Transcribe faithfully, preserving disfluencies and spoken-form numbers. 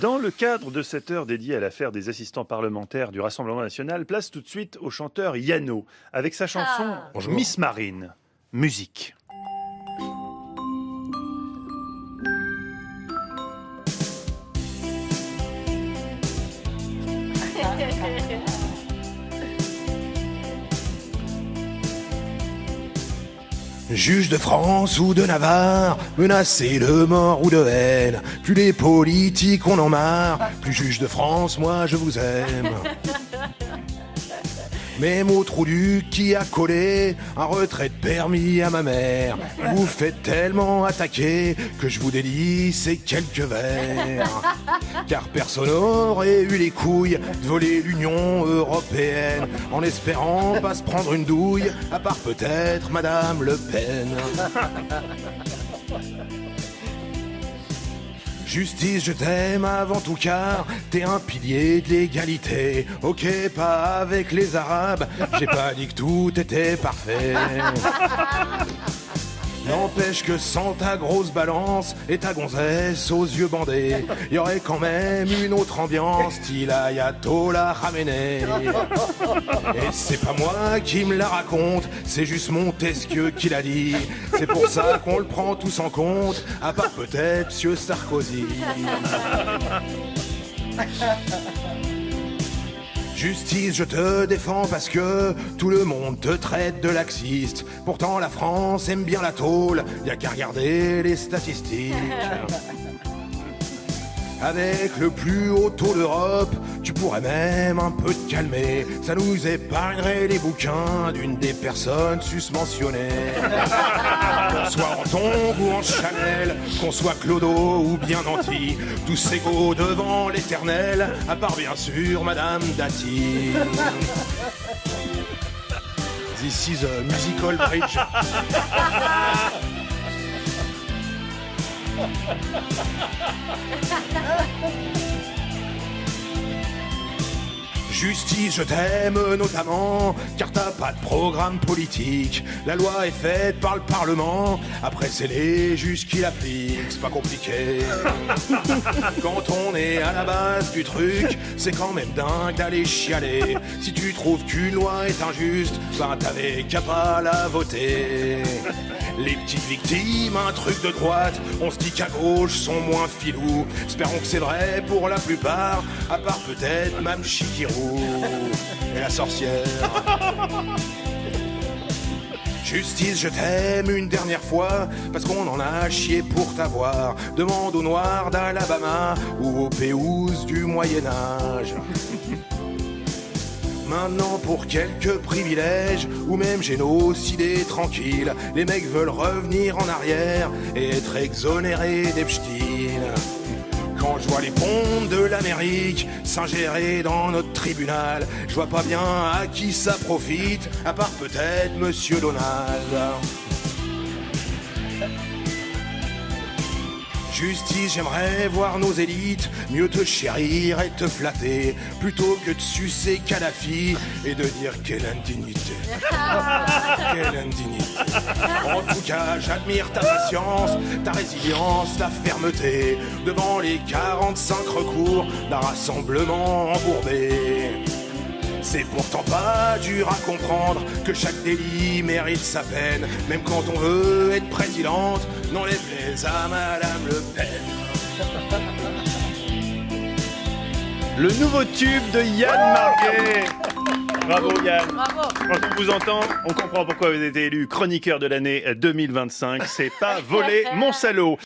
Dans le cadre de cette heure dédiée à l'affaire des assistants parlementaires du Rassemblement national, place tout de suite au chanteur Yano, avec sa chanson Ah. Miss Marine. Musique. Juge de France ou de Navarre, menacé de mort ou de haine, plus les politiques on en marre, plus juge de France, moi je vous aime. Même au trou du qui a collé un retrait de permis à ma mère, vous faites tellement attaquer que je vous délie ces quelques vers. Car personne n'aurait eu les couilles de voler l'Union européenne en espérant pas se prendre une douille, à part peut-être Madame Le Pen. Justice, je t'aime avant tout car t'es un pilier de l'égalité. Ok, pas avec les Arabes, j'ai pas dit que tout était parfait. N'empêche que sans ta grosse balance et ta gonzesse aux yeux bandés, y aurait quand même une autre ambiance, style Ayatollah Khamenei. Et c'est pas moi qui me la raconte, c'est juste Montesquieu qui l'a dit. C'est pour ça qu'on le prend tous en compte, à part peut-être Monsieur Sarkozy. Justice, je te défends parce que tout le monde te traite de laxiste. Pourtant la France aime bien la tôle, y a qu'à regarder les statistiques. Avec le plus haut taux d'Europe, tu pourrais même un peu te calmer. Ça nous épargnerait les bouquins d'une des personnes susmentionnées. Qu'on soit en tongs ou en Chanel, qu'on soit Clodo ou bien Nanty, tous égaux devant l'éternel, à part bien sûr Madame Dati. This is a musical bridge. Justice, je t'aime notamment, car t'as pas de programme politique. La loi est faite par le Parlement, après c'est les juges qui l'appliquent, c'est pas compliqué. Quand on est à la base du truc, c'est quand même dingue d'aller chialer. Si tu trouves qu'une loi est injuste, ben t'avais qu'à pas la voter. Les petites victimes, un truc de droite, on se dit qu'à gauche sont moins filous. Espérons que c'est vrai pour la plupart, à part peut-être Mme Chikirou et la sorcière. Justice, je t'aime une dernière fois, parce qu'on en a chié pour t'avoir. Demande aux Noirs d'Alabama ou aux Péous du Moyen-Âge. Maintenant pour quelques privilèges, ou même génocidés tranquilles, les mecs veulent revenir en arrière et être exonérés d'Epstein. Quand je vois les pontes de l'Amérique s'ingérer dans notre tribunal, je vois pas bien à qui ça profite, à part peut-être Monsieur Donald. Justice, j'aimerais voir nos élites mieux te chérir et te flatter, plutôt que de sucer Kadhafi et de dire quelle indignité. Quelle indignité. En tout cas, j'admire ta patience, ta résilience, ta fermeté, devant les quarante-cinq recours d'un rassemblement embourbé. C'est pourtant pas dur à comprendre que chaque délit mérite sa peine. Même quand on veut être présidente, n'enlève les à Madame Le Pen. Le nouveau tube de Yann Marguet. Bravo Yann. Bravo. Quand on vous entend, on comprend pourquoi vous avez été élu chroniqueur de l'année deux mille vingt-cinq. C'est pas volé mon salaud.